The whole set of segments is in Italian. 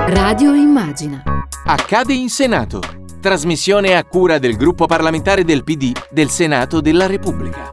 Radio Immagina. Accade in Senato. Trasmissione a cura del gruppo parlamentare del PD del Senato della Repubblica.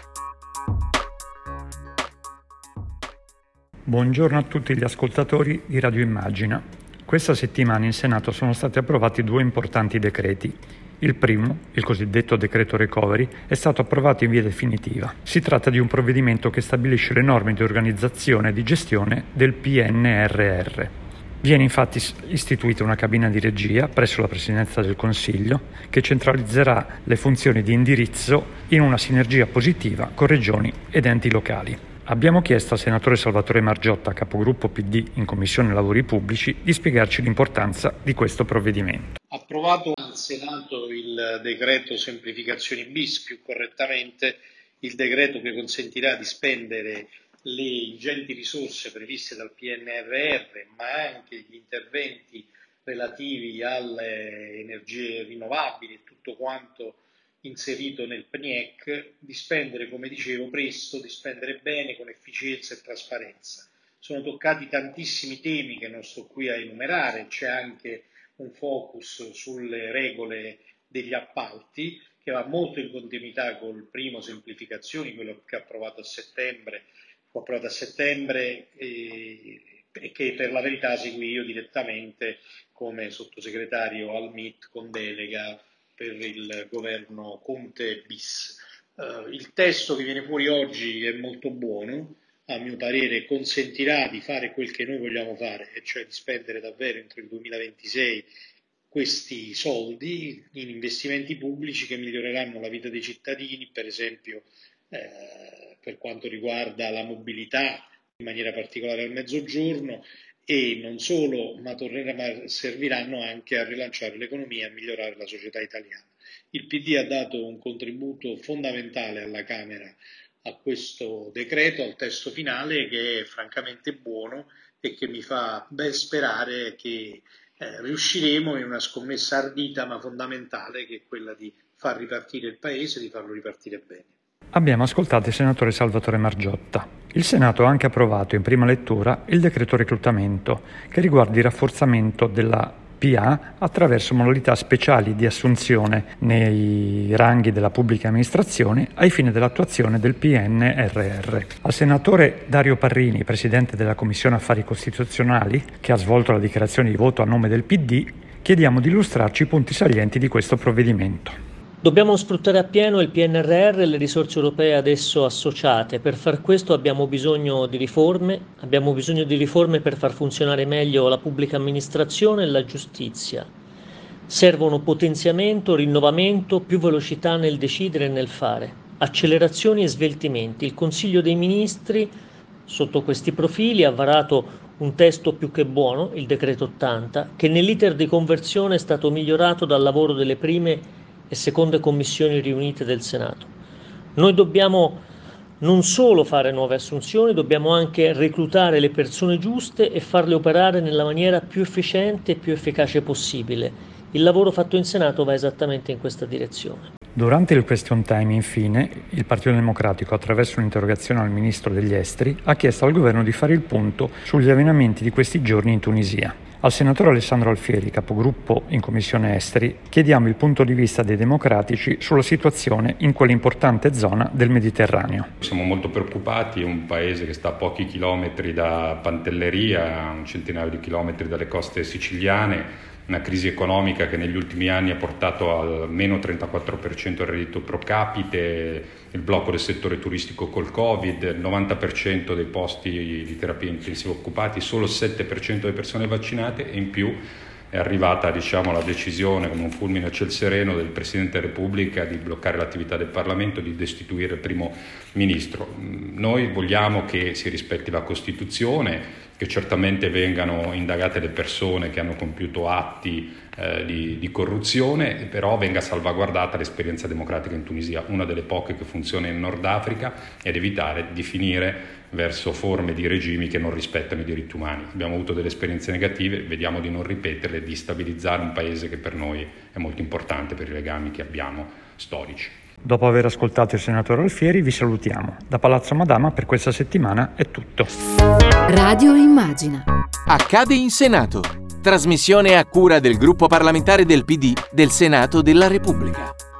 Buongiorno a tutti gli ascoltatori di Radio Immagina. Questa settimana in Senato sono stati approvati due importanti decreti. Il primo, il cosiddetto decreto recovery, è stato approvato in via definitiva. Si tratta di un provvedimento che stabilisce le norme di organizzazione e di gestione del PNRR. Viene infatti istituita una cabina di regia presso la Presidenza del Consiglio che centralizzerà le funzioni di indirizzo in una sinergia positiva con regioni ed enti locali. Abbiamo chiesto al senatore Salvatore Margiotta, capogruppo PD in Commissione Lavori Pubblici, di spiegarci l'importanza di questo provvedimento. Approvato al Senato il decreto semplificazioni bis, più correttamente il decreto che consentirà di spendere le ingenti risorse previste dal PNRR, ma anche gli interventi relativi alle energie rinnovabili e tutto quanto inserito nel PNIEC, di spendere, come dicevo, presto, di spendere bene, con efficienza e trasparenza. Sono toccati tantissimi temi che non sto qui a enumerare, c'è anche un focus sulle regole degli appalti che va molto in continuità col primo semplificazioni, quello che fu approvato a settembre e che per la verità seguì io direttamente come sottosegretario al MIT con delega per il governo Conte bis. Il testo che viene fuori oggi è molto buono, a mio parere consentirà di fare quel che noi vogliamo fare, e cioè di spendere davvero entro il 2026 questi soldi in investimenti pubblici che miglioreranno la vita dei cittadini, per esempio per quanto riguarda la mobilità, in maniera particolare al mezzogiorno, e non solo, ma serviranno anche a rilanciare l'economia e a migliorare la società italiana. Il PD ha dato un contributo fondamentale alla Camera a questo decreto, al testo finale, che è francamente buono e che mi fa ben sperare che riusciremo in una scommessa ardita ma fondamentale, che è quella di far ripartire il Paese, di farlo ripartire bene. Abbiamo ascoltato il senatore Salvatore Margiotta. Il Senato ha anche approvato in prima lettura il decreto reclutamento, che riguarda il rafforzamento della PA attraverso modalità speciali di assunzione nei ranghi della pubblica amministrazione ai fini dell'attuazione del PNRR. Al senatore Dario Parrini, presidente della Commissione Affari Costituzionali, che ha svolto la dichiarazione di voto a nome del PD, chiediamo di illustrarci i punti salienti di questo provvedimento. Dobbiamo sfruttare appieno il PNRR e le risorse europee ad esso associate. Per far questo abbiamo bisogno di riforme per far funzionare meglio la pubblica amministrazione e la giustizia. Servono potenziamento, rinnovamento, più velocità nel decidere e nel fare, accelerazioni e sveltimenti. Il Consiglio dei Ministri, sotto questi profili, ha varato un testo più che buono, il decreto 80, che nell'iter di conversione è stato migliorato dal lavoro delle prime e seconde commissioni riunite del Senato. Noi dobbiamo non solo fare nuove assunzioni, dobbiamo anche reclutare le persone giuste e farle operare nella maniera più efficiente e più efficace possibile. Il lavoro fatto in Senato va esattamente in questa direzione. Durante il question time, infine, il Partito Democratico, attraverso un'interrogazione al Ministro degli Esteri, ha chiesto al Governo di fare il punto sugli avvenimenti di questi giorni in Tunisia. Al senatore Alessandro Alfieri, capogruppo in Commissione Esteri, chiediamo il punto di vista dei democratici sulla situazione in quell'importante zona del Mediterraneo. Siamo molto preoccupati, è un paese che sta a pochi chilometri da Pantelleria, a un centinaio di chilometri dalle coste siciliane, una crisi economica che negli ultimi anni ha portato al meno 34% del reddito pro capite, il blocco del settore turistico col Covid, il 90% dei posti di terapia intensiva occupati, solo il 7% delle persone vaccinate, e in più è arrivata la decisione come un fulmine a ciel sereno del Presidente della Repubblica di bloccare l'attività del Parlamento, di destituire il primo ministro. Noi vogliamo che si rispetti la Costituzione, che certamente vengano indagate le persone che hanno compiuto atti di corruzione, però venga salvaguardata l'esperienza democratica in Tunisia, una delle poche che funziona in Nord Africa, ed evitare di finire verso forme di regimi che non rispettano i diritti umani. Abbiamo avuto delle esperienze negative, vediamo di non ripeterle, di stabilizzare un paese che per noi è molto importante per i legami che abbiamo storici. Dopo aver ascoltato il senatore Alfieri, vi salutiamo. Da Palazzo Madama per questa settimana è tutto. Radio Immagina. Accade in Senato. Trasmissione a cura del gruppo parlamentare del PD del Senato della Repubblica.